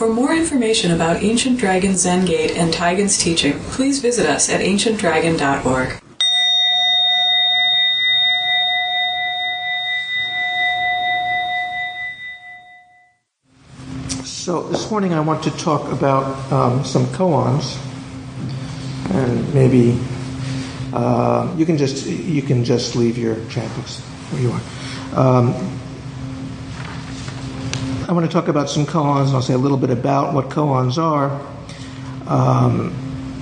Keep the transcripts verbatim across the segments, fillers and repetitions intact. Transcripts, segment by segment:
For more information about Ancient Dragon Zen Gate and Taigen's teaching, please visit us at ancient dragon dot org. So this morning I want to talk about um, some koans, and maybe uh, you can just you can just leave your chapbooks where you are. Um, I want to talk about some koans, and I'll say a little bit about what koans are, um,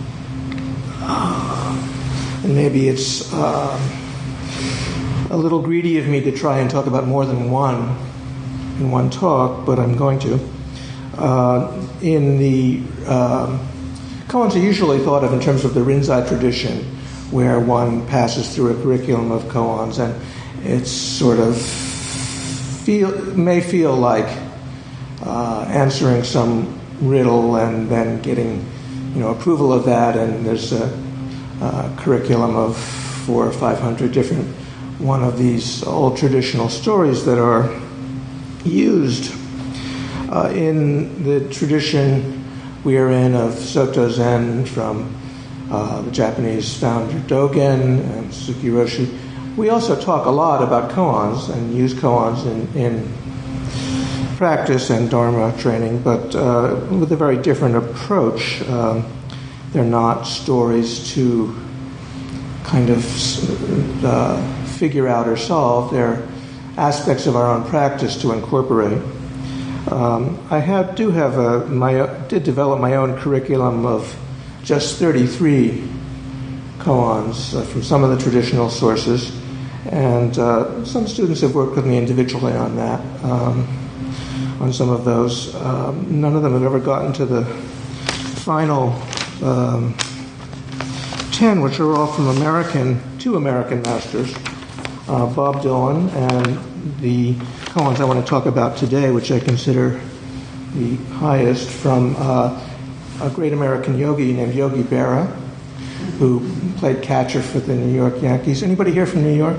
uh, and maybe it's uh, a little greedy of me to try and talk about more than one in one talk, but I'm going to. Uh, in the um, koans are usually thought of in terms of the Rinzai tradition, where one passes through a curriculum of koans, and it's sort of feel may feel like uh, answering some riddle and then getting, you know, approval of that, and there's a, a curriculum of four or five hundred different one of these old traditional stories that are used. Uh, in the tradition we are in of Soto Zen from uh, the Japanese founder Dogen and Suzuki Roshi, we also talk a lot about koans and use koans in, in practice and Dharma training, but uh, with a very different approach. Um, they're not stories to kind of uh, figure out or solve. They're aspects of our own practice to incorporate. Um, I have, do have a, my, did develop my own curriculum of just thirty-three koans uh, from some of the traditional sources, and uh, some students have worked with me individually on that, um, on some of those. Um, none of them have ever gotten to the final um, ten, which are all from American, two American masters, uh, Bob Dylan and the koans I want to talk about today, which I consider the highest, from uh, a great American yogi named Yogi Berra, who played catcher for the New York Yankees. Anybody here from New York?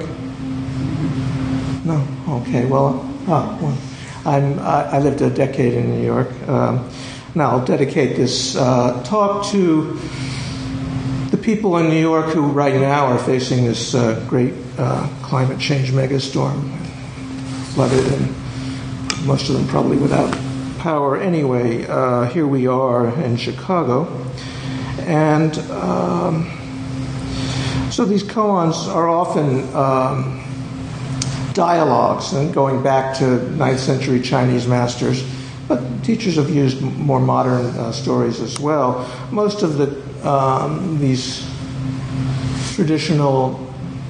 No? Okay, well, oh, well I'm, I, I lived a decade in New York. Um, now I'll dedicate this uh, talk to the people in New York who right now are facing this uh, great uh, climate change megastorm. Flooded, and most of them probably without power anyway. Uh, here we are in Chicago. And um, so these koans are often um, dialogues, and going back to ninth century Chinese masters, but teachers have used more modern uh, stories as well. Most of the um, these traditional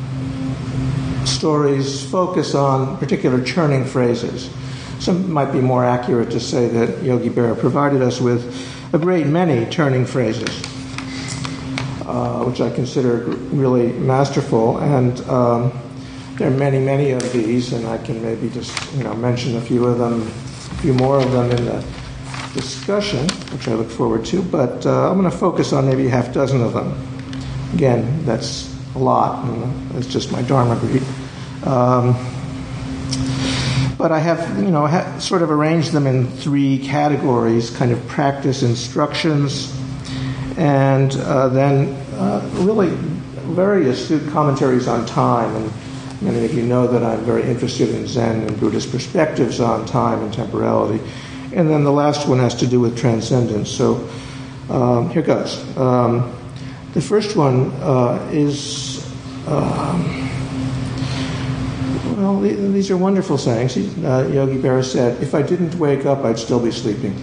stories focus on particular churning phrases. Some might be more accurate to say that Yogi Berra provided us with a great many turning phrases, uh, which I consider really masterful. And um, there are many, many of these, and I can maybe just you know mention a few of them, a few more of them in the discussion, which I look forward to. But uh, I'm going to focus on maybe a half dozen of them. Again, that's a lot, and it's just my Dharma greed. Um, but I have, you know, ha- sort of arranged them in three categories: kind of practice instructions, and uh, then uh, really very astute commentaries on time. And many of you know that I'm very interested in Zen and Buddhist perspectives on time and temporality. And then the last one has to do with transcendence. So um, here goes. Um, the first one uh, is. Um, Well, these are wonderful sayings. Uh, Yogi Berra said, "If I didn't wake up, I'd still be sleeping."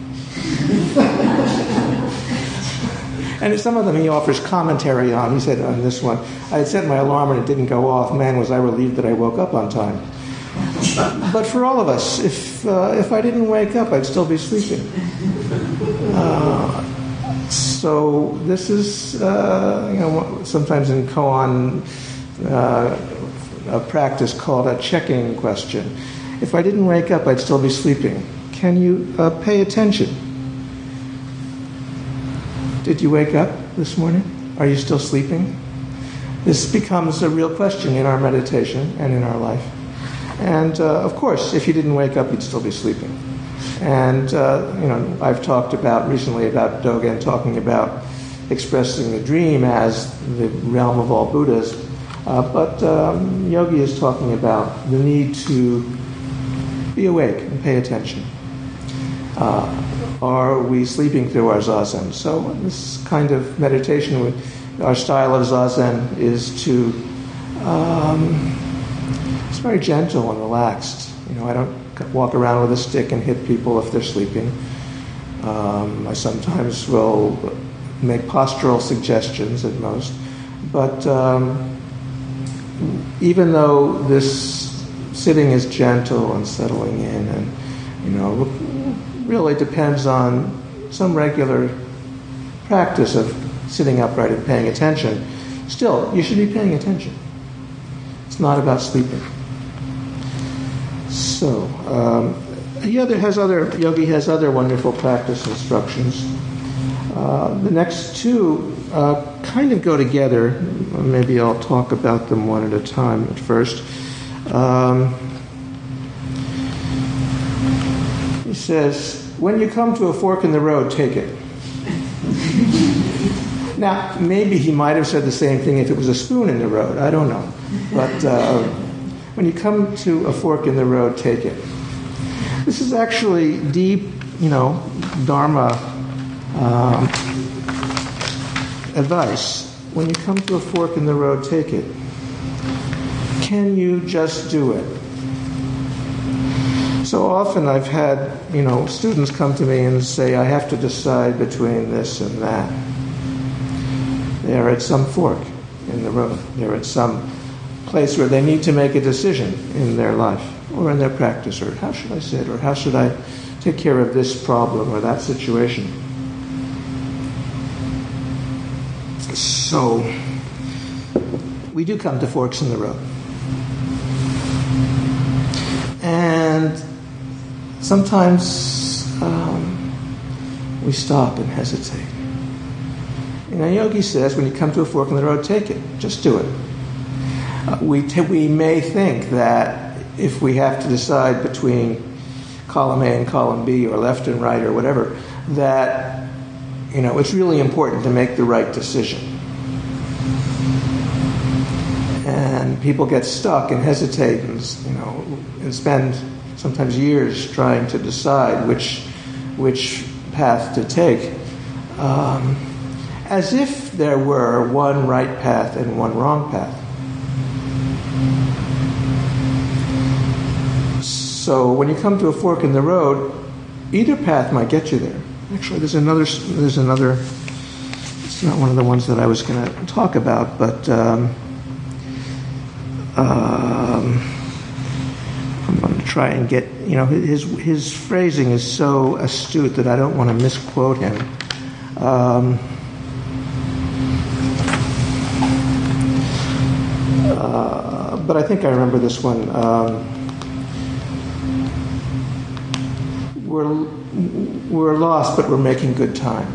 And some of them he offers commentary on. He said on this one, "I had set my alarm and it didn't go off. Man, was I relieved that I woke up on time." But for all of us, if uh, if I didn't wake up, I'd still be sleeping. Uh, so this is, uh, you know, sometimes in koan, uh, a practice called a checking question. If I didn't wake up, I'd still be sleeping. Can you uh, pay attention? Did you wake up this morning? Are you still sleeping? This becomes a real question in our meditation and in our life. And uh, of course, if you didn't wake up, you'd still be sleeping. And, uh, you know, I've talked about recently about Dogen talking about expressing the dream as the realm of all Buddhas. Uh, but um, Yogi is talking about the need to be awake and pay attention. Uh, are we sleeping through our zazen? So this kind of meditation, our style of zazen is to, um, it's very gentle and relaxed. You know, I don't walk around with a stick and hit people if they're sleeping. Um, I sometimes will make postural suggestions at most. But um, even though this sitting is gentle and settling in, and, you know, really depends on some regular practice of sitting upright and paying attention, still, you should be paying attention. It's not about sleeping. So, um, he other has other, Yogi has other wonderful practice instructions. Uh, the next two uh, kind of go together. Maybe I'll talk about them one at a time at first. Um, he says, when you come to a fork in the road, take it. Now, maybe he might have said the same thing if it was a spoon in the road. I don't know. But uh, when you come to a fork in the road, take it. This is actually deep, you know, Dharma um, advice. When you come to a fork in the road, take it. Can you just do it? So often I've had, you know, students come to me and say, I have to decide between this and that. They're at some fork in the road. They're at some place where they need to make a decision in their life or in their practice, or how should I sit, or how should I take care of this problem or that situation. So we do come to forks in the road. And sometimes um, we stop and hesitate. You know, Yogi says, when you come to a fork in the road, take it. Just do it. Uh, we, t- we may think that if we have to decide between column A and column B, or left and right, or whatever, that, you know, it's really important to make the right decision. And people get stuck and hesitate and, you know, and spend sometimes years trying to decide which which path to take, um, as if there were one right path and one wrong path. So when you come to a fork in the road, either path might get you there. Actually, there's another. There's another. It's not one of the ones that I was going to talk about, but. Um, Um, I'm going to try and get, you know, his his phrasing is so astute that I don't want to misquote him. Um, uh, but I think I remember this one. Um, we're we're lost, but we're making good time.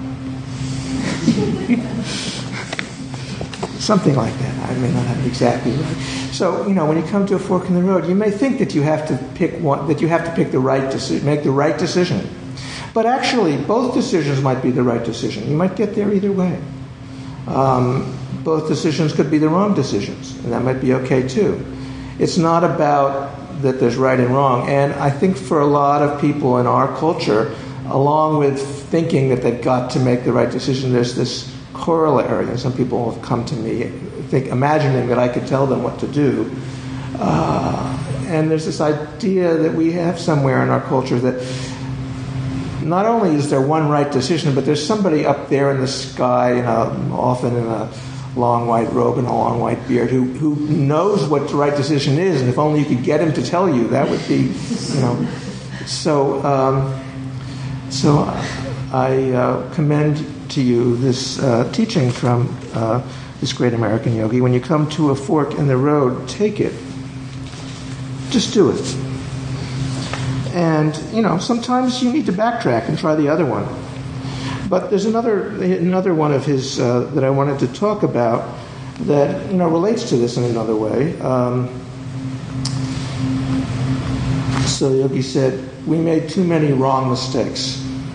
Something like that. I may not have it exactly right. So, you know, when you come to a fork in the road, you may think that you have to pick one, that you have to pick the right decision, make the right decision. But actually, both decisions might be the right decision. You might get there either way. Um, both decisions could be the wrong decisions, and that might be okay too. It's not about that there's right and wrong. And I think for a lot of people in our culture, along with thinking that they've got to make the right decision, there's this corollary. And some people have come to me think, imagining that I could tell them what to do. Uh, and there's this idea that we have somewhere in our culture that not only is there one right decision, but there's somebody up there in the sky, you know, often in a long white robe and a long white beard, who, who knows what the right decision is, and if only you could get him to tell you, that would be, you know. So, um, so I uh, commend to you this uh, teaching from uh, this great American yogi. When you come to a fork in the road, take it. Just do it. And, you know, sometimes you need to backtrack and try the other one. But there's another another one of his uh, that I wanted to talk about that, you know, relates to this in another way. Um, so Yogi said, we made too many wrong mistakes.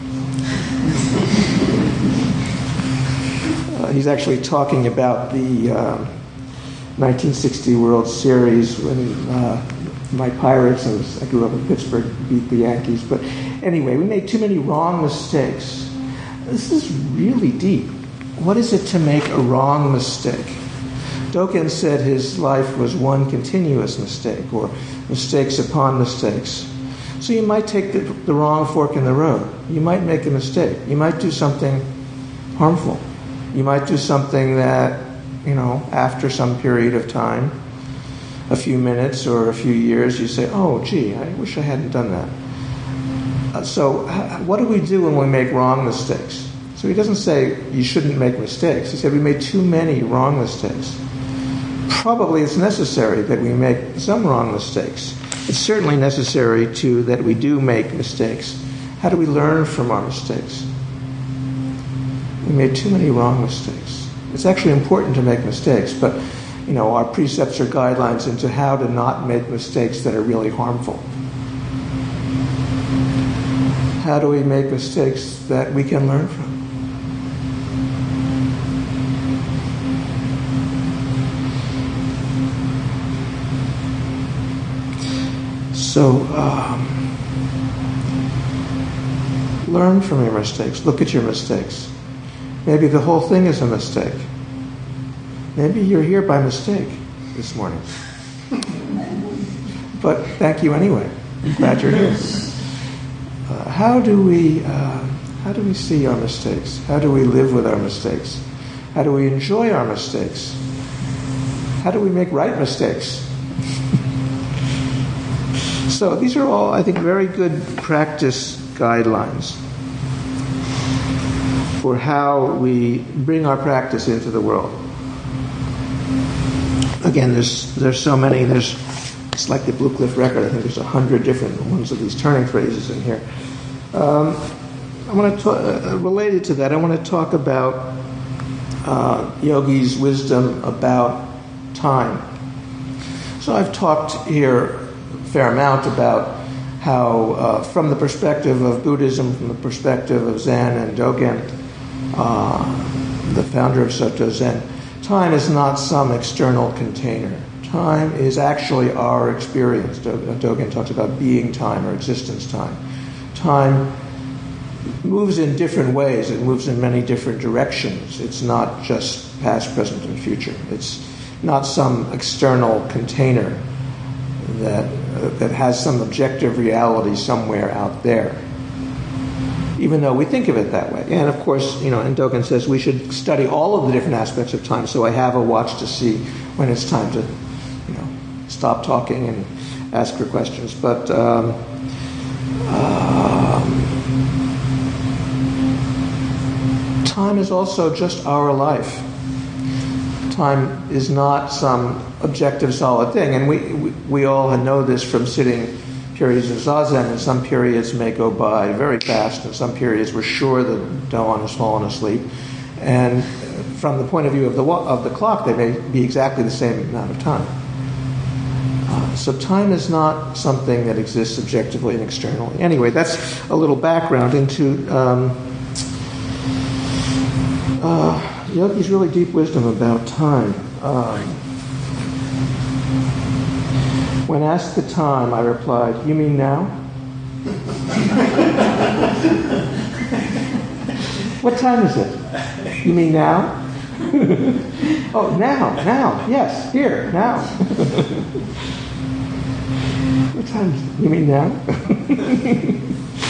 uh, he's actually talking about the uh, nineteen sixty World Series when uh, my Pirates, I, was, I grew up in Pittsburgh, beat the Yankees. But anyway, we made too many wrong mistakes. This is really deep. What is it to make a wrong mistake? Dogen said his life was one continuous mistake, or mistakes upon mistakes. So you might take the, the wrong fork in the road. You might make a mistake. You might do something harmful. You might do something that, you know, after some period of time, a few minutes or a few years, you say, oh, gee, I wish I hadn't done that. Uh, so h- what do we do when we make wrong mistakes? So he doesn't say you shouldn't make mistakes. He said we made too many wrong mistakes. Probably it's necessary that we make some wrong mistakes. It's certainly necessary, too, that we do make mistakes. How do we learn from our mistakes? We made too many wrong mistakes. It's actually important to make mistakes, but you know, our precepts are guidelines into how to not make mistakes that are really harmful. How do we make mistakes that we can learn from? So, um, learn from your mistakes. Look at your mistakes. Maybe the whole thing is a mistake. Maybe you're here by mistake this morning. But thank you anyway. I'm glad you're here. Uh, how do we uh, how do we see our mistakes? How do we live with our mistakes? How do we enjoy our mistakes? How do we make right mistakes? So these are all, I think, very good practice guidelines for how we bring our practice into the world. Again, there's there's so many. There's it's like the Blue Cliff Record. I think there's a hundred different ones of these turning phrases in here. Um, I want to talk, uh, related to that. I want to talk about uh, Yogi's wisdom about time. So I've talked here a fair amount about how, uh, from the perspective of Buddhism, from the perspective of Zen and Dogen, uh, the founder of Soto Zen, time is not some external container. Time is actually our experience. Dogen talks about being time or existence time. Time moves in different ways. It moves in many different directions. It's not just past, present, and future. It's not some external container that uh, that has some objective reality somewhere out there, even though we think of it that way. And of course, you know, and Dogen says we should study all of the different aspects of time, so I have a watch to see when it's time to, you know, stop talking and ask for questions. But um, um, time is also just our life. Time is not some objective, solid thing. And we, we, we all know this from sitting periods of Zazen, and some periods may go by very fast, and some periods we're sure the Dawn has fallen asleep. And from the point of view of the of the clock, they may be exactly the same amount of time. Uh, so time is not something that exists objectively and externally. Anyway, that's a little background into um, uh, Yogi's really deep wisdom about time. Um, when asked the time, I replied, "You mean now?" "What time is it?" "You mean now?" "Oh, now, now, yes, here, now." "What time is it?" "You mean now?"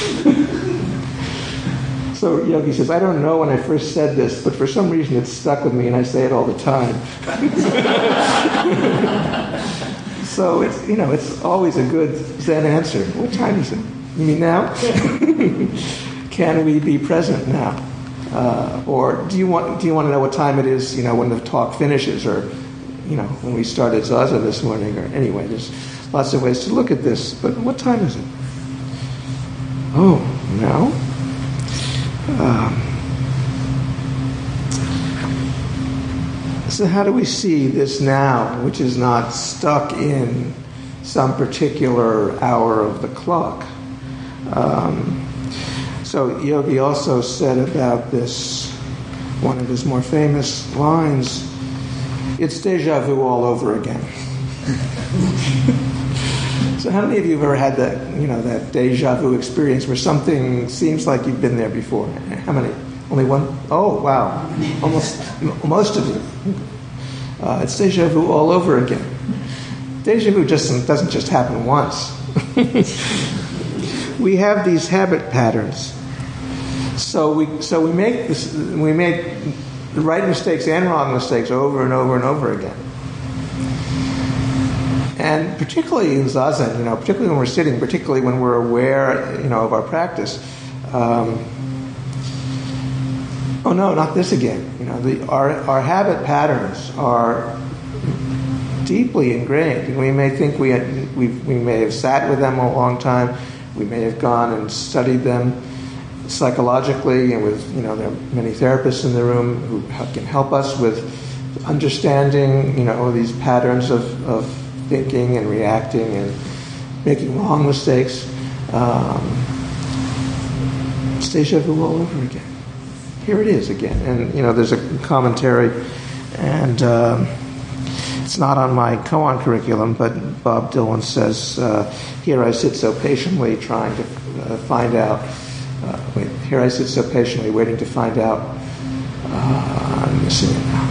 So Yogi says, "I don't know when I first said this, but for some reason it's stuck with me and I say it all the time." So it's, you know, it's always a good Zen answer. What time is it? You mean now? Can we be present now? Uh, or do you want do you want to know what time it is, you know, when the talk finishes, or, you know, when we started Zazen this morning, or anyway, there's lots of ways to look at this. But what time is it? Oh, now? Um, so how do we see this now, which is not stuck in some particular hour of the clock? Um, so Yogi also said about this, one of his more famous lines, it's deja vu all over again. So how many of you have ever had that, you know, that deja vu experience where something seems like you've been there before? How many? Only one? Oh, wow. Almost, most of you. Uh, it's deja vu all over again. Deja vu just doesn't just happen once. We have these habit patterns. So we so we make this, we make the right mistakes and wrong mistakes over and over and over again. And particularly in Zazen, you know, particularly when we're sitting, particularly when we're aware, you know, of our practice. Um, oh no, not this again. You know, the, our our habit patterns are deeply ingrained, and we may think we had, we we may have sat with them a long time. We may have gone and studied them psychologically, and with, you know, there are many therapists in the room who can help us with understanding, you know, these patterns of, of thinking and reacting and making wrong mistakes. Um, it's deja vu all over again. Here it is again. And, you know, there's a commentary, and um, it's not on my koan curriculum, but Bob Dylan says, uh, here I sit so patiently trying to uh, find out, uh, wait, here I sit so patiently waiting to find out, uh, I'm missing it now.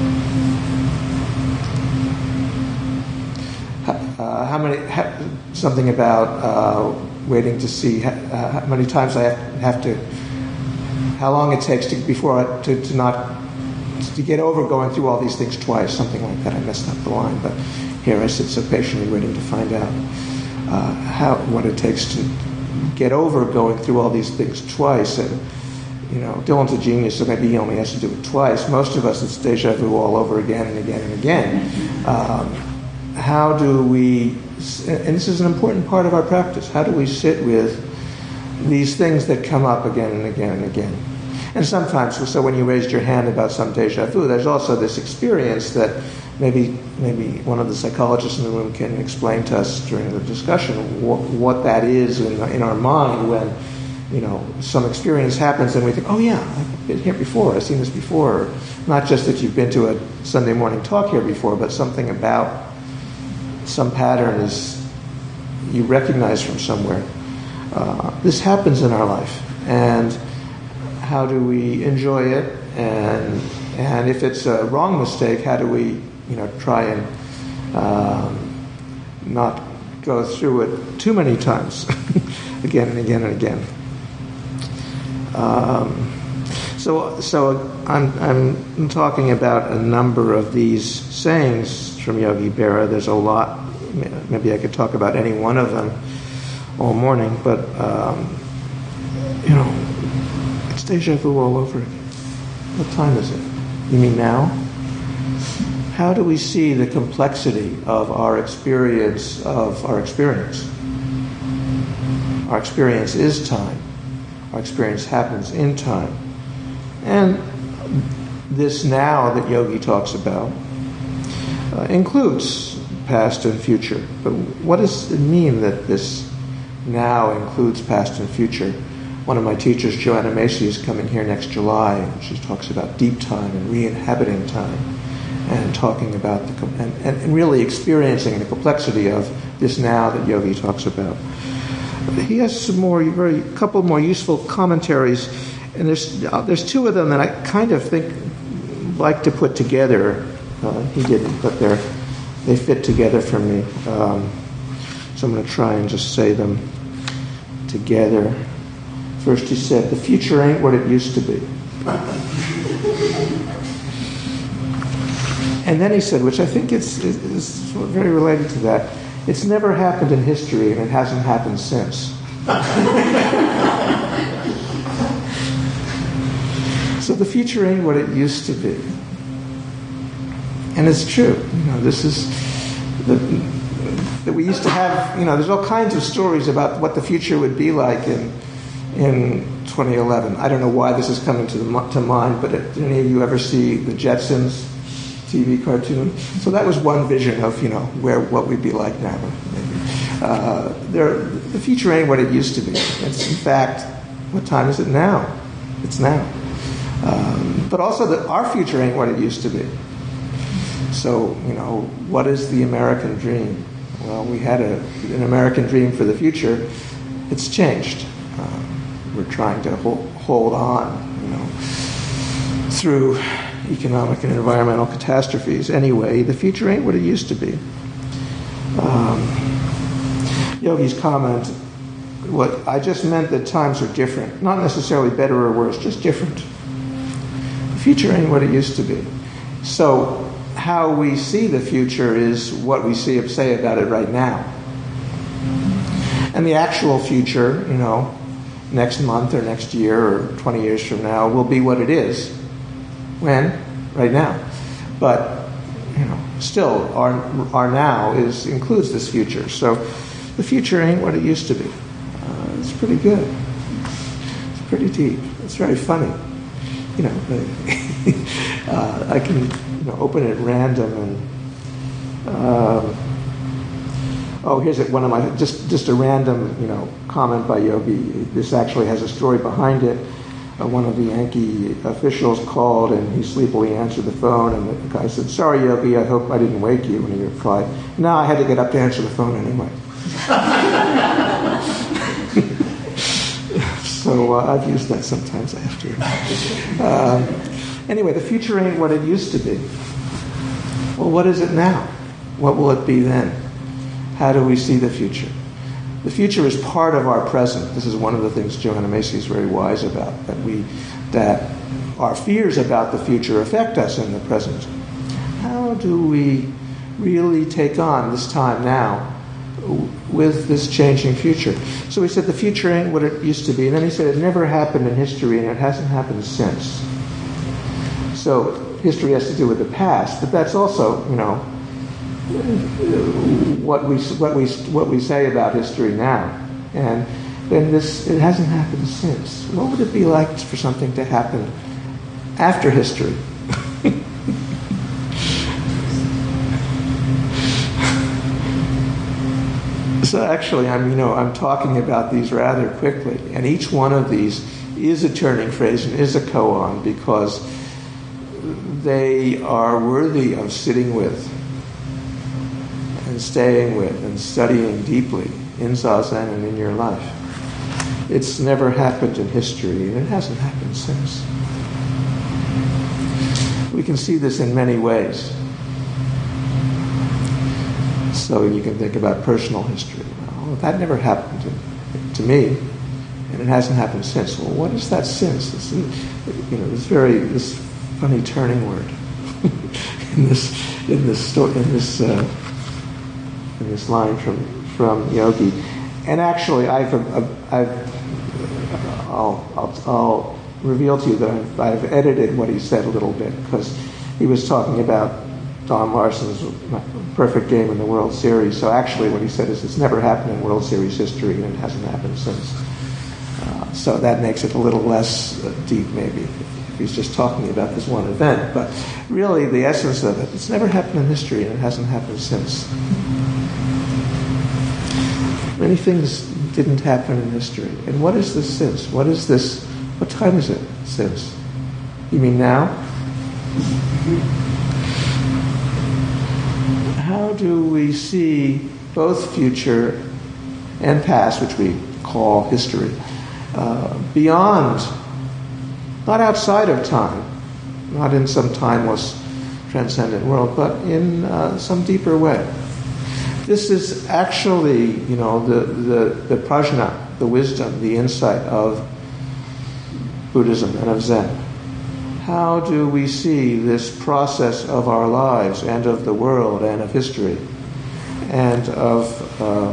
Uh, how many, ha, something about uh, waiting to see uh, how many times I have, have to, how long it takes to, before I, to, to not, to get over going through all these things twice, something like that. I messed up the line, but here I sit so patiently waiting to find out uh, how what it takes to get over going through all these things twice. And, you know, Dylan's a genius, so maybe he only has to do it twice. Most of us, it's deja vu all over again and again and again. Um, how do we, and this is an important part of our practice, how do we sit with these things that come up again and again and again? And sometimes, so when you raised your hand about some deja vu, there's also this experience that maybe maybe one of the psychologists in the room can explain to us during the discussion what, what that is in, in our mind when, you know, some experience happens and we think, oh yeah, I've been here before, I've seen this before. Not just that you've been to a Sunday morning talk here before, but something about some pattern is you recognize from somewhere. Uh, this happens in our life, and how do we enjoy it? And and if it's a wrong mistake, how do we, you know, try and um, not go through it too many times, again and again and again. Um, so so I'm I'm talking about a number of these sayings from Yogi Berra. There's a lot. Maybe I could talk about any one of them all morning, but um, you know. It's deja vu all over again. What time is it? You mean now? How do we see the complexity of our experience of our experience? Our experience is time. Our experience happens in time. And this now that Yogi talks about uh, includes past and future. But what does it mean that this now includes past and future? One of my teachers, Joanna Macy, is coming here next July, and she talks about deep time and re-inhabiting time, and talking about the and, and really experiencing the complexity of this now that Yogi talks about. He has some more, very couple more useful commentaries, and there's uh, there's two of them that I kind of think like to put together. Uh, he didn't, but they're they fit together for me. Um, so I'm going to try and just say them together. First he said, the future ain't what it used to be. And then he said, which I think is, is, is very related to that, it's never happened in history and it hasn't happened since. So the future ain't what it used to be. And it's true. You know, this is the, that we used to have, you know, there's all kinds of stories about what the future would be like in in twenty eleven. I don't know why this is coming to the, to mind, but did any of you ever see the Jetsons T V cartoon? So that was one vision of, you know, where what we'd be like now. Maybe. Uh, there, the future ain't what it used to be. It's, in fact, what time is it now? It's now. Um, but also that our future ain't what it used to be. So, you know, what is the American dream? Well, we had a, an American dream for the future. It's changed. Um, we're trying to hold, hold on, you know, through economic and environmental catastrophes. Anyway, the future ain't what it used to be. Um, Yogi's comment, what I just meant that times are different. Not necessarily better or worse, just different. The future ain't what it used to be. So how we see the future is what we see say about it right now. And the actual future, you know, next month or next year or twenty years from now will be what it is. When? Right now. But, you know, still, our our now is includes this future. So the future ain't what it used to be. Uh, it's pretty good. It's pretty deep. It's very funny. You know, uh, I can you know open it at random and um, oh, here's it, one of my just just a random you know comment by Yogi. This actually has a story behind it. Uh, one of the Yankee officials called and he sleepily answered the phone, and the guy said, "Sorry, Yogi, I hope I didn't wake you." And he replied, "No, I had to get up to answer the phone anyway." So uh, I've used that sometimes after. Um, anyway, the future ain't what it used to be. Well, what is it now? What will it be then? How do we see the future? The future is part of our present. This is one of the things Joanna Macy is very wise about, that we, that our fears about the future affect us in the present. How do we really take on this time now with this changing future? So he said the future ain't what it used to be. And then he said it never happened in history and it hasn't happened since. So history has to do with the past, but that's also, you know, what we what we what we say about history now. And then this it hasn't happened since. What would it be like for something to happen after history? So actually, I'm you know I'm talking about these rather quickly, and each one of these is a turning phrase and is a koan because they are worthy of sitting with and staying with and studying deeply in Zazen and in your life. It's never happened in history, and it hasn't happened since. We can see this in many ways. So you can think about personal history. Well, that never happened to, to me, and it hasn't happened since. Well, what is that since? This, you know, this very this funny turning word in this in this story in this uh, in this line from from Yogi. And actually, I've I've I'll I'll, I'll reveal to you that I've, I've edited what he said a little bit, because he was talking about Don Larson's perfect game in the World Series. So actually what he said is it's never happened in World Series history, and it hasn't happened since. Uh, so that makes it a little less uh, deep, maybe, if he's just talking about this one event. But really, the essence of it, it's never happened in history, and it hasn't happened since. Many things didn't happen in history. And what is this since? What is this? What time is it since? You mean now? How do we see both future and past, which we call history, uh, beyond, not outside of time, not in some timeless, transcendent world, but in uh, some deeper way? This is actually, you know, the, the, the prajna, the wisdom, the insight of Buddhism and of Zen. How do we see this process of our lives and of the world and of history and of uh,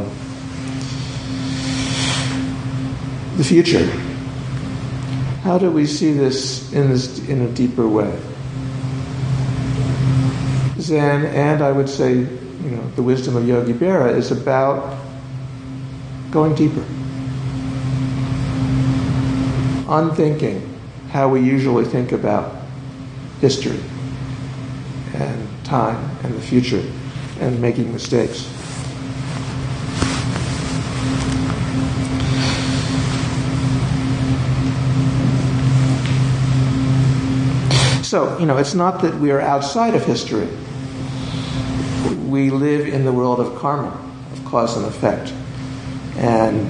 the future? How do we see this in this in a deeper way? Zen, and I would say, you know, the wisdom of Yogi Berra is about going deeper, unthinking how we usually think about history and time and the future and making mistakes. So, you know, it's not that we are outside of history. We live in the world of karma, of cause and effect. And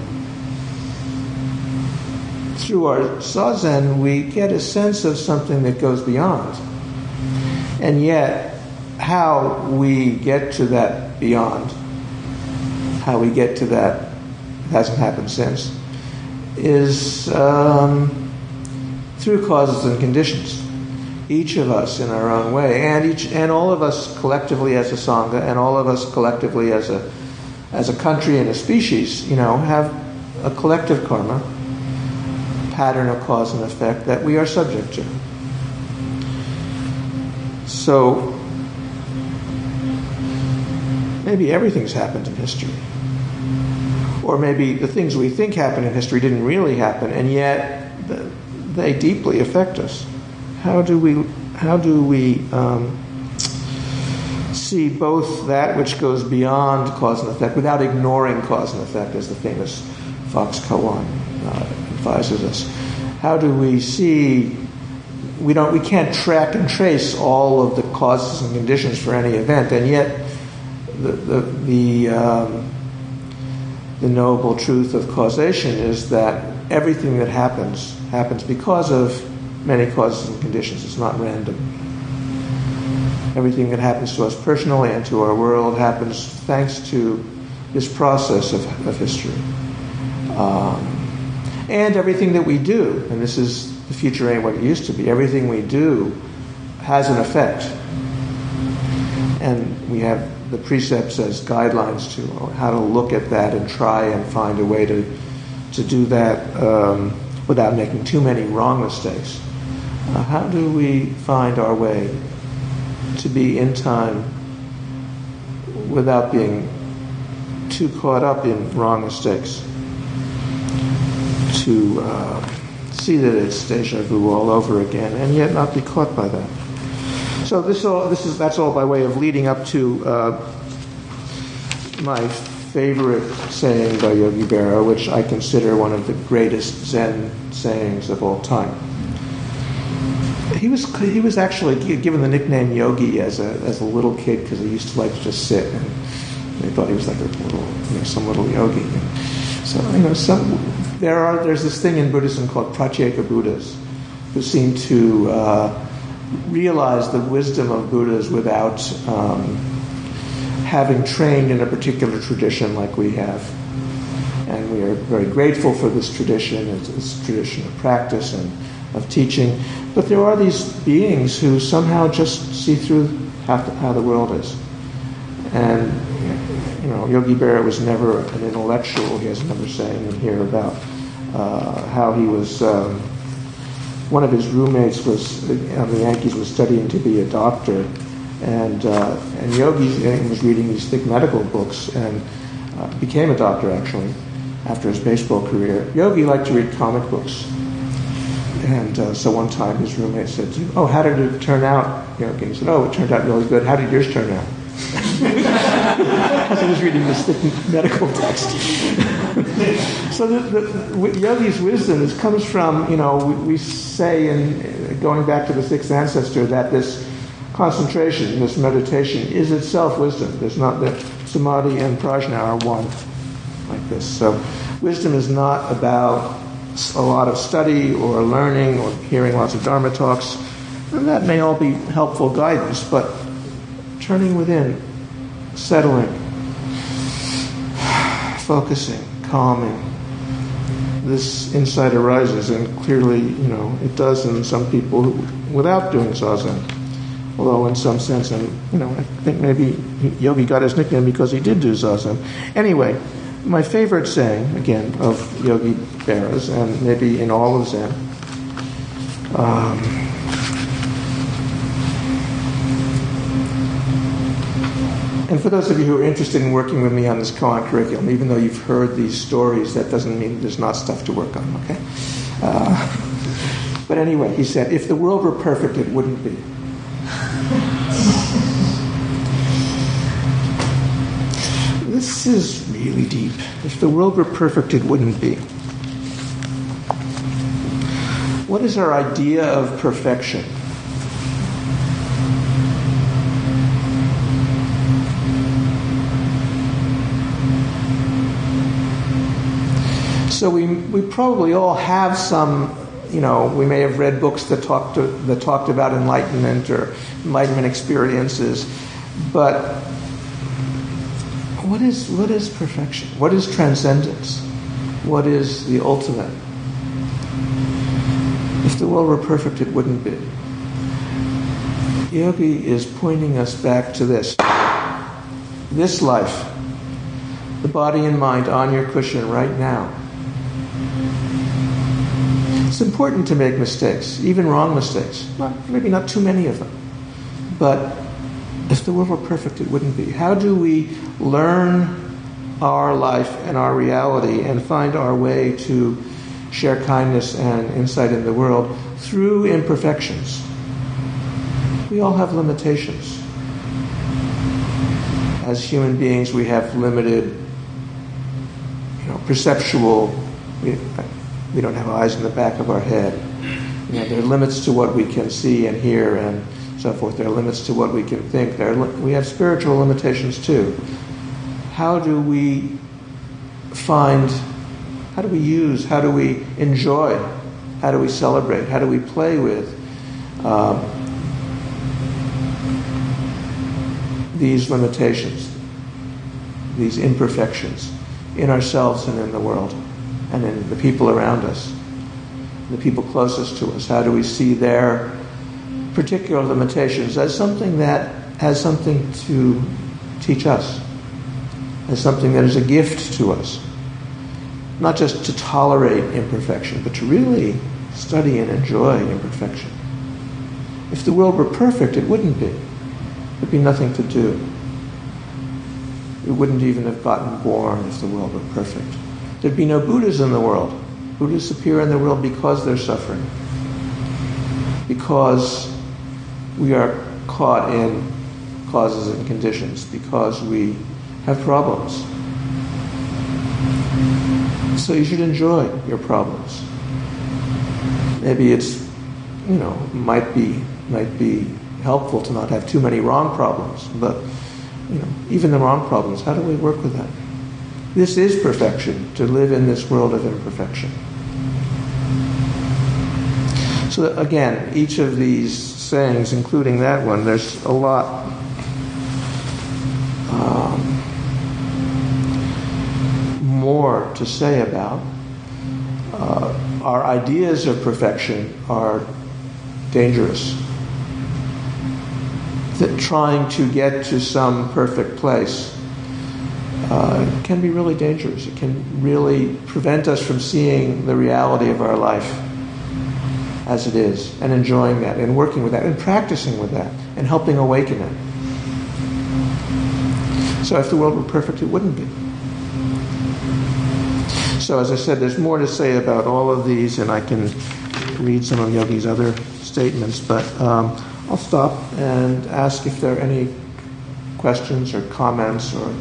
through our Zazen, we get a sense of something that goes beyond. And yet, how we get to that beyond, how we get to that, hasn't happened since, is um, through causes and conditions. Each of us in our own way, and each and all of us collectively as a Sangha, and all of us collectively as a as a country and a species, you know, have a collective karma, pattern of cause and effect that we are subject to. So maybe everything's happened in history. Or maybe the things we think happened in history didn't really happen, and yet they deeply affect us. How do we, how do we um, see both that which goes beyond cause and effect without ignoring cause and effect, as the famous Fox Kawan uh, advises us? How do we see? We don't. We can't track and trace all of the causes and conditions for any event, and yet the the the, um, the noble truth of causation is that everything that happens happens because of many causes and conditions. It's not random. Everything that happens to us personally and to our world happens thanks to this process of, of history. Um, and everything that we do, and this is the future ain't what it used to be, everything we do has an effect. And we have the precepts as guidelines to how to look at that and try and find a way to, to do that um, without making too many wrong mistakes. Uh, how do we find our way to be in time without being too caught up in wrong mistakes? To uh, see that it's deja vu all over again, and yet not be caught by that. So this all this is that's all by way of leading up to uh, my favorite saying by Yogi Berra, which I consider one of the greatest Zen sayings of all time. He was he was actually given the nickname Yogi as a as a little kid because he used to like to just sit, and they thought he was like a little, you know, some little yogi. And so you know, some there are there's this thing in Buddhism called Pratyeka Buddhas, who seem to uh, realize the wisdom of Buddhas without um, having trained in a particular tradition like we have. And we are very grateful for this tradition. It's, it's a tradition of practice and of teaching. But there are these beings who somehow just see through how, how the world is. And, you know, Yogi Berra was never an intellectual. He has another saying in here about uh, how he was, um, one of his roommates was, on the Yankees, was studying to be a doctor. And, uh, and Yogi was reading these thick medical books and uh, became a doctor, actually, after his baseball career. Yogi liked to read comic books. And uh, so one time his roommate said to him, "Oh, how did it turn out?" Yogi? He said, "Oh, it turned out really good. How did yours turn out?" As he was reading this thick medical text. So the, the, Yogi's wisdom is, comes from, you know, we, we say, in going back to the sixth ancestor, that this concentration, this meditation, is itself wisdom. There's not that samadhi and prajna are one like this. So wisdom is not about a lot of study or learning or hearing lots of Dharma talks. And that may all be helpful guidance, but turning within, settling, focusing, calming, this insight arises, and clearly, you know, it does in some people who, without doing zazen. Although in some sense, and you know, I think maybe Yogi got his nickname because he did do zazen. Anyway, my favorite saying, again, of Yogi Berra's, and maybe in all of Zen, um, and for those of you who are interested in working with me on this koan curriculum, even though you've heard these stories, that doesn't mean there's not stuff to work on, okay? Uh, but anyway, he said, if the world were perfect, it wouldn't be. This is really deep. If the world were perfect, it wouldn't be. What is our idea of perfection? So we we probably all have some, you know, we may have read books that talked to, that talked about enlightenment or enlightenment experiences, but what is what is perfection? What is transcendence? What is the ultimate? If the world were perfect, it wouldn't be. Yogi is pointing us back to this. This life, the body and mind on your cushion right now. It's important to make mistakes, even wrong mistakes. Not, maybe not too many of them. But if the world were perfect, it wouldn't be. How do we learn our life and our reality and find our way to share kindness and insight in the world through imperfections? We all have limitations. As human beings, we have limited, you know, perceptual. We, we don't have eyes in the back of our head. You know, there are limits to what we can see and hear and so forth. There are limits to what we can think. There are, we have spiritual limitations too. How do we find, how do we use, how do we enjoy, how do we celebrate, how do we play with um, these limitations, these imperfections in ourselves and in the world and in the people around us, the people closest to us? How do we see their particular limitations as something that has something to teach us, as something that is a gift to us? Not just to tolerate imperfection, but to really study and enjoy imperfection. If the world were perfect, it wouldn't be. There'd be nothing to do. We wouldn't even have gotten born if the world were perfect. There'd be no Buddhas in the world. Buddhas appear in the world because they're suffering. Because we are caught in causes and conditions. Because we have problems. So you should enjoy your problems. Maybe it's, you know, might be might be helpful to not have too many wrong problems, but you know, even the wrong problems, how do we work with that? This is perfection, to live in this world of imperfection. So again, each of these sayings, including that one, there's a lot um, more to say about. Uh, our ideas of perfection are dangerous. That trying to get to some perfect place uh, can be really dangerous. It can really prevent us from seeing the reality of our life as it is, and enjoying that, and working with that, and practicing with that, and helping awaken it. So if the world were perfect, it wouldn't be. So as I said, there's more to say about all of these, and I can read some of Yogi's other statements, but um, I'll stop and ask if there are any questions or comments or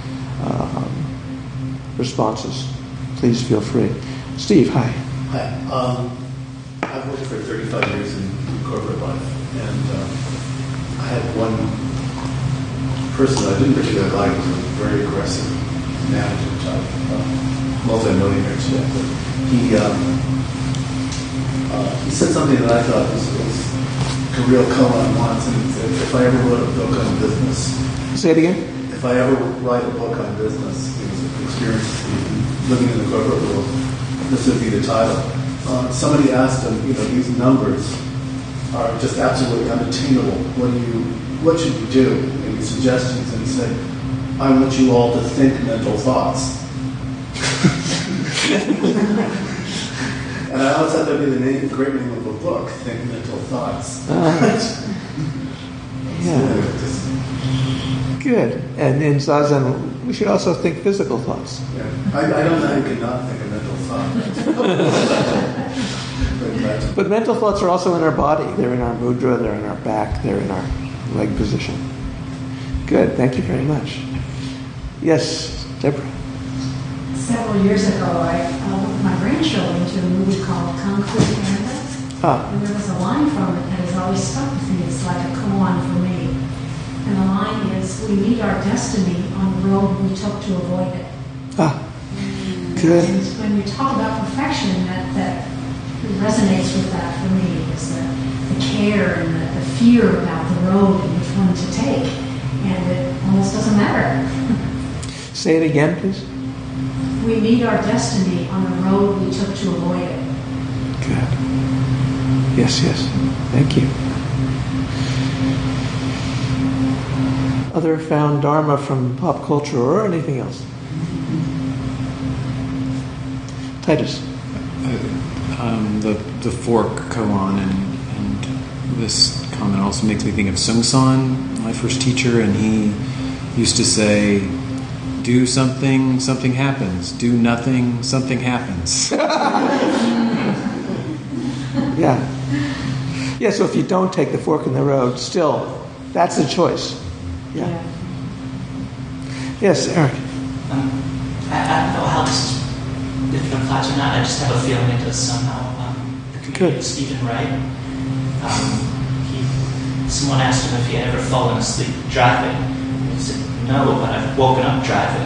um, responses. Please feel free. Steve, hi. Hi. Um, I've worked for thirty-five years in corporate life, and uh, I had one person I didn't particularly like, who was a very aggressive manager type, uh, multi-millionaire today. But he um, uh, he said something that I thought was, was a real come-on once, and he said, if I ever wrote a book on business... Say it again? If I ever write a book on business, it was an experience living in the corporate world, this would be the title. Uh, somebody asked him, you know, these numbers are just absolutely unattainable. What do you, what should you do? Any suggestions? And he said, I want you all to think mental thoughts. And I always thought that would be the name, great name of a book, Think Mental Thoughts. Uh, yeah. Good. And in Zazen, we should also think physical thoughts. Yeah. I, I don't know how you could not think a mental thought. But mental thoughts are also in our body. They're in our mudra, they're in our back, they're in our leg position. Good. Thank you very much. Yes, Deborah. Several years ago, I uh, took my grandchildren to a movie called Kung Fu Panda. Ah. And there was a line from it that has always stuck with me. It's like a koan for me. And the line is, we meet our destiny on the road we took to avoid it. Ah. Good. And when you talk about perfection, that, that resonates with that for me, is the, the care and the, the fear about the road and which one to take. And it almost doesn't matter. Say it again, please. We meet our destiny on the road we took to avoid it. Good. Yes, yes. Thank you. Other found Dharma from pop culture or anything else? Titus. Uh, um, the the fork koan and and this comment also makes me think of Sung San, my first teacher, and he used to say, "Do something, something happens. Do nothing, something happens." Yeah. Yeah, so if you don't take the fork in the road, still, that's the choice. Yeah. Yeah. Yes, Eric. Um, I, I don't know how this is if it applies or not. I just have a feeling it does somehow. Um, the comedian Good. Stephen Wright. Um, he, someone asked him if he had ever fallen asleep driving. He said, "No, but I've woken up driving."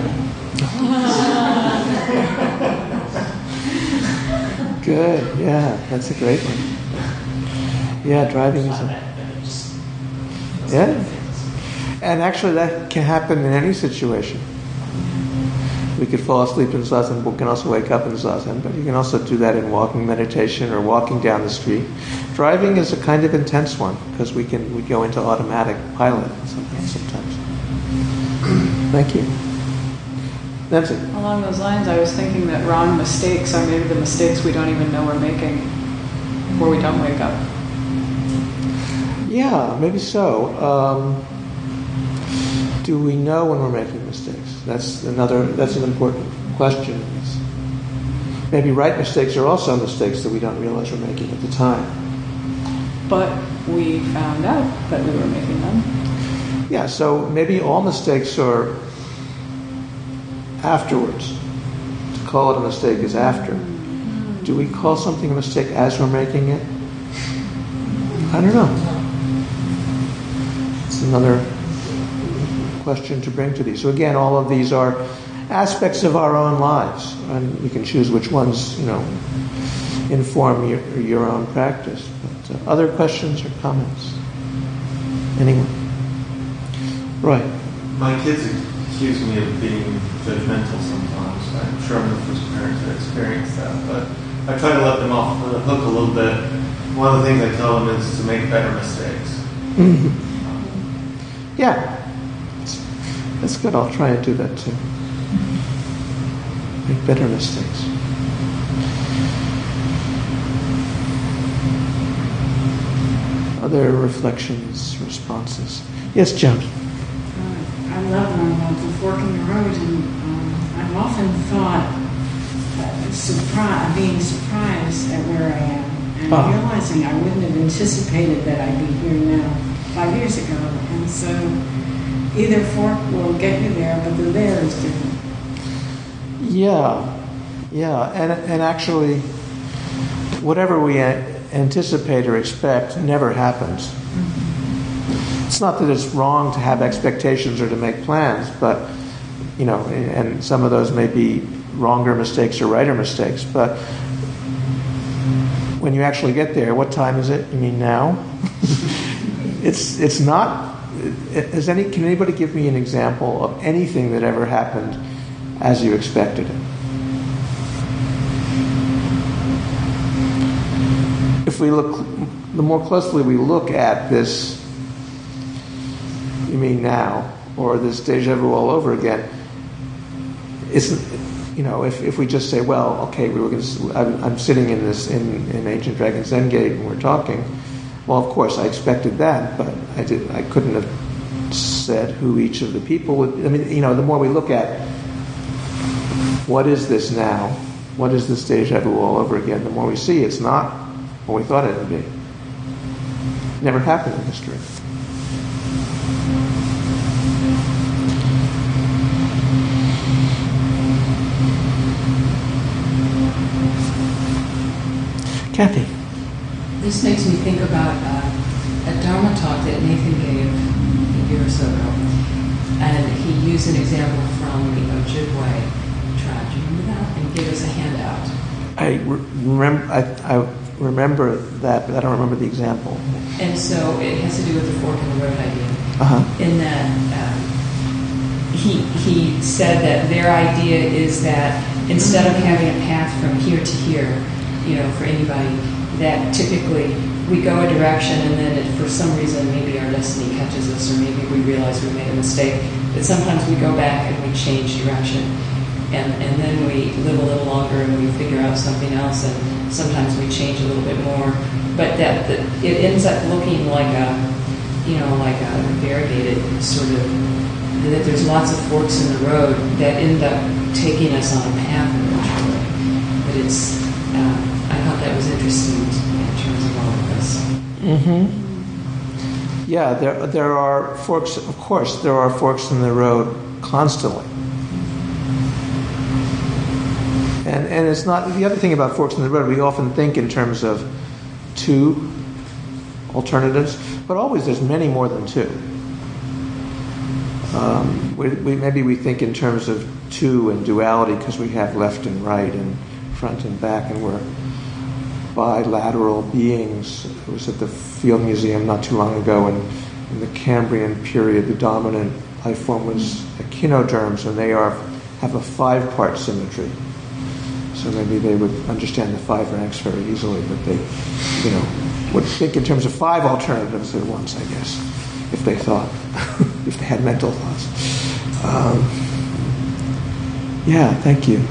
Good, yeah, that's a great one. Yeah, driving is a... Yeah. And actually that can happen in any situation. We could fall asleep in zazen, but we can also wake up in zazen, but you can also do that in walking meditation or walking down the street. Driving is a kind of intense one, because we can we go into automatic pilot sometimes. sometimes. Thank you. Nancy? Along those lines, I was thinking that wrong mistakes are maybe the mistakes we don't even know we're making before we don't wake up. Yeah, maybe so. Um, do we know when we're making mistakes? That's another. That's an important question. It's, maybe right mistakes are also mistakes that we don't realize we're making at the time. But we found out that we were making them. Yeah, so maybe all mistakes are afterwards. To call it a mistake is after. Do we call something a mistake as we're making it? I don't know. It's another question to bring to these. So again, all of these are aspects of our own lives, and you can choose which ones, you know, inform your, your own practice. But uh, other questions or comments? Anyone? Roy? My kids accuse me of being judgmental sometimes. I'm sure I'm the first parent to experience that, but I try to let them off the hook a little bit. One of the things I tell them is to make better mistakes. Mm-hmm. Yeah. That's good. I'll try and do that too. Make better mistakes. Other reflections, responses? Yes, Joan. Uh, I love one about the fork in the road, and um, I've often thought uh, surpri- being surprised at where I am, and Ah. realizing I wouldn't have anticipated that I'd be here now five years ago. And so either fork will get you there, but the there is different. Yeah, yeah, and and actually, whatever we a- anticipate or expect never happens. It's not that it's wrong to have expectations or to make plans, but you know, and some of those may be wronger mistakes or righter mistakes. But when you actually get there, what time is it? You mean now? it's it's not. Is any? Can anybody give me an example of anything that ever happened as you expected it? If we look, the more closely we look at this, you mean now, or this deja vu all over again, isn't, you know, if, if we just say, well, okay, we were going to, I'm, I'm sitting in this, in, in Ancient Dragon Zen Gate and we're talking, well, of course, I expected that, but I did, I couldn't have said who each of the people would, I mean, you know, the more we look at what is this now, what is this deja vu all over again, the more we see it's not what we thought it would be. It never happened in history. Kathy. This makes me think about uh, a Dharma talk that Nathan gave a year or so ago. And he used an example from the Ojibwe tribe. Do you remember that? In gave us a handout. I re- remember. I, I remember that, but I don't remember the example. And so it has to do with the fork in the road idea. Uh-huh. In that um, he he said that their idea is that instead of having a path from here to here, you know, for anybody, that typically we go a direction and then if for some reason maybe our destiny catches us or maybe we realize we made a mistake, that sometimes we go back and we change direction. And, and then we live a little longer and we figure out something else, and sometimes we change a little bit more. But that, that it ends up looking like a, you know, like a variegated sort of, that there's lots of forks in the road that end up taking us on a path eventually. But it's, uh, I thought that was interesting in terms of all of this. Mm-hmm. Yeah, there there are forks. Of course, there are forks in the road constantly. And and it's not, the other thing about forks in the road, we often think in terms of two alternatives, but always there's many more than two. Um, we, we maybe we think in terms of two and duality because we have left and right and front and back, and we're bilateral beings. I was at the Field Museum not too long ago, and in the Cambrian period, the dominant life form was echinoderms, and they are have a five-part symmetry. So maybe they would understand the five ranks very easily, but they, you know, would think in terms of five alternatives at once, I guess, if they thought, if they had mental thoughts. Um, yeah, thank you.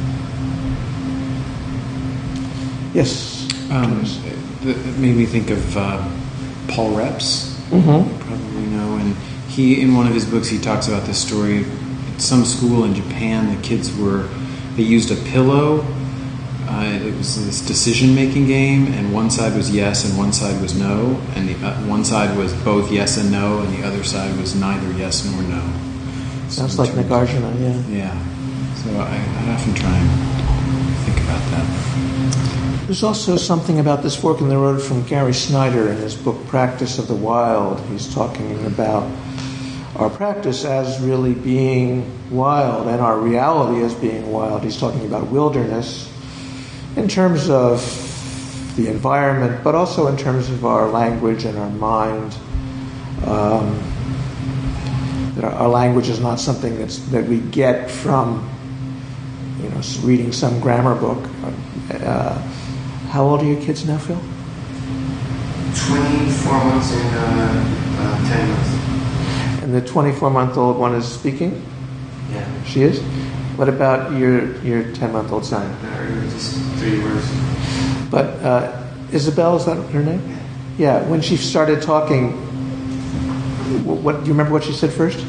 Yes? Um, it made me think of uh, Paul Reps, mm-hmm. you probably know, and he, in one of his books, he talks about this story. At some school in Japan, the kids were, they used a pillow. Uh, it was this decision-making game, and one side was yes and one side was no, and the uh, one side was both yes and no, and the other side was neither yes nor no. Sounds so like Nagarjuna, yeah. Yeah. So I, I often try and think about that. There's also something about this fork in the road from Gary Snyder in his book Practice of the Wild. He's talking about our practice as really being wild and our reality as being wild. He's talking about wilderness in terms of the environment, but also in terms of our language and our mind. Um, that our, our language is not something that's that we get from, you know, reading some grammar book. Uh, how old are your kids now, Phil? twenty-four months and uh, uh, ten months. And the twenty-four-month-old one is speaking? Yeah. She is? What about your your ten-month-old son? No, just three words. But uh, Isabel, is that her name? Yeah. When she started talking, what, what do you remember what she said first?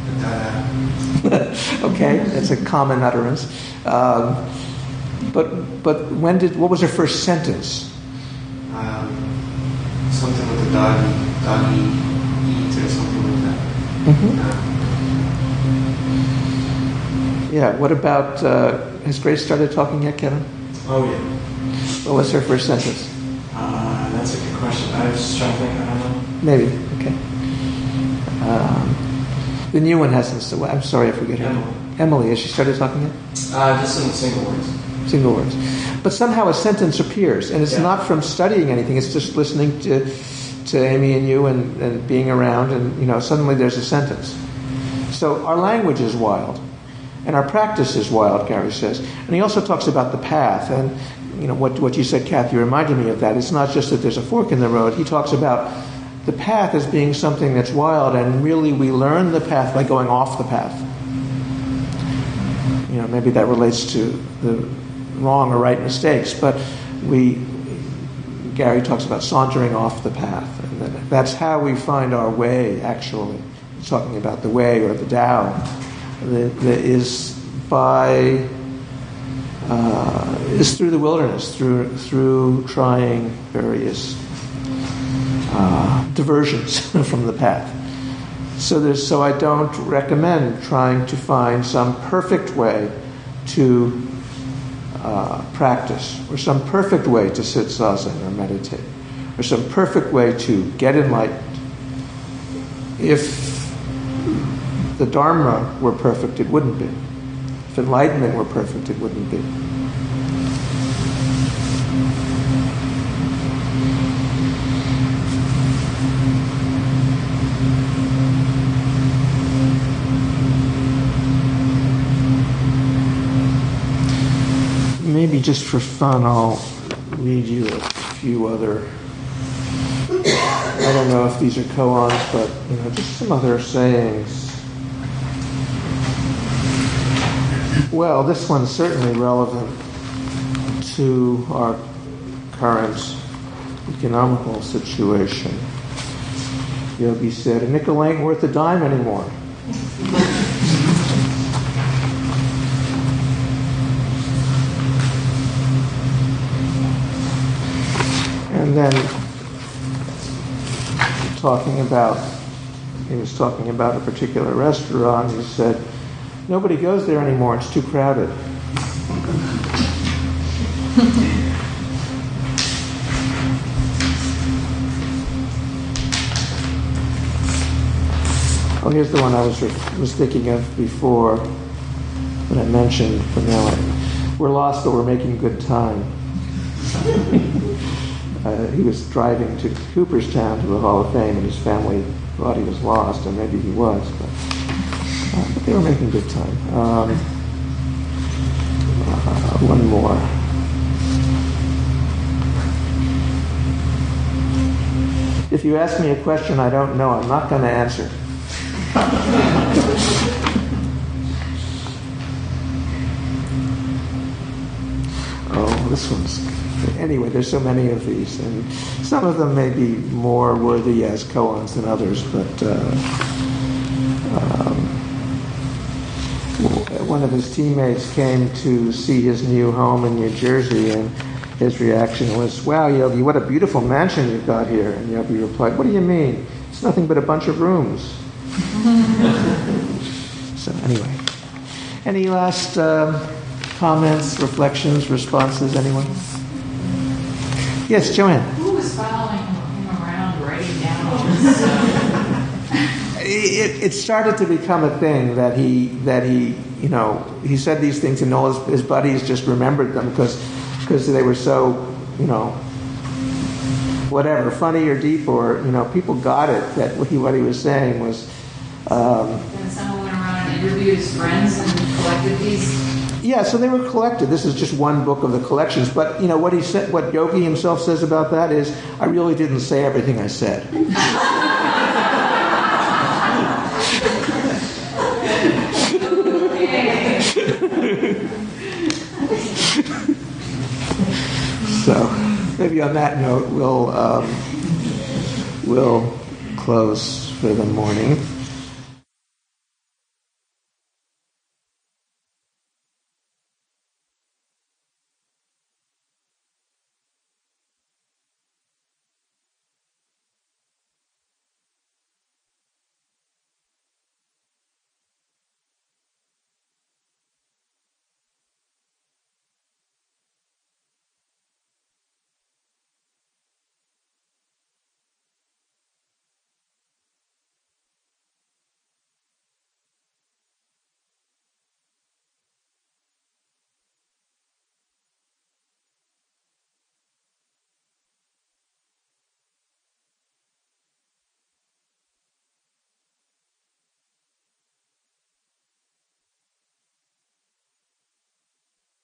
Uh, okay, that's a common utterance. Um, but but when did what was her first sentence? um, something with the doggy, doggy eat or something like that. Mm-hmm. Uh, Yeah. What about uh, has Grace started talking yet, Kevin? Oh, yeah. What was her first sentence? Uh, that's a good question. I was just trying to think. I don't know. Maybe. Okay. Um, the new one hasn't. So I'm sorry, I forget her Emily. name. Emily. Has she started talking yet? Uh, just some single words. Single words. But somehow a sentence appears, and it's Yeah. not from studying anything. It's just listening to to Amy and you and, and being around, and you know, suddenly there's a sentence. So our language is wild, and our practice is wild, Gary says. And he also talks about the path, and you know what what you said, Kathy, reminded me of that. It's not just that there's a fork in the road. He talks about the path as being something that's wild, and really we learn the path by going off the path. You know, maybe that relates to the wrong or right mistakes, but we, Gary talks about sauntering off the path, and that that's how we find our way, actually. He's talking about the way or the Tao, that, that is by, uh, is through the wilderness, through through trying various uh, diversions from the path. So there's, so I don't recommend trying to find some perfect way to uh, practice, or some perfect way to sit zazen or meditate, or some perfect way to get enlightened. If the Dharma were perfect, it wouldn't be. If enlightenment were perfect, it wouldn't be. just for fun, I'll read you a few other, I don't know if these are koans, but you know, just some other sayings. Well, this one's certainly relevant to our current economical situation. Yogi said, "A nickel ain't worth a dime anymore." And then talking about, he was talking about a particular restaurant. He said, "Nobody goes there anymore. It's too crowded." Oh, here's the one I was was thinking of before when I mentioned Vanilla. "We're lost, but we're making good time." uh, he was driving to Cooperstown to the Hall of Fame, and his family thought he was lost, and maybe he was, but, uh, but they were making good time. Um, uh, one more. "If you ask me a question I don't know, I'm not going to answer." Oh, this one's... Anyway, there's so many of these, and some of them may be more worthy as koans than others, but uh, um, one of his teammates came to see his new home in New Jersey, and his reaction was, "Wow, Yogi, what a beautiful mansion you've got here." And Yogi replied, "What do you mean? It's nothing but a bunch of rooms." So anyway, any last um, comments, reflections, responses, anyone? Yes, Joanne. Who was following him around writing down all this stuff? It, it started to become a thing that he, that he, you know, he said these things and all his, his buddies just remembered them because because they were so, you know, whatever, funny or deep, or, you know, people got it that what he, what he was saying was... Um, and someone went around and interviewed his friends and collected these? Yeah, so they were collected. This is just one book of the collections. But, you know, what he said, what Yogi himself says about that is, "I really didn't say everything I said." So, maybe on that note, we'll um, we'll close for the morning.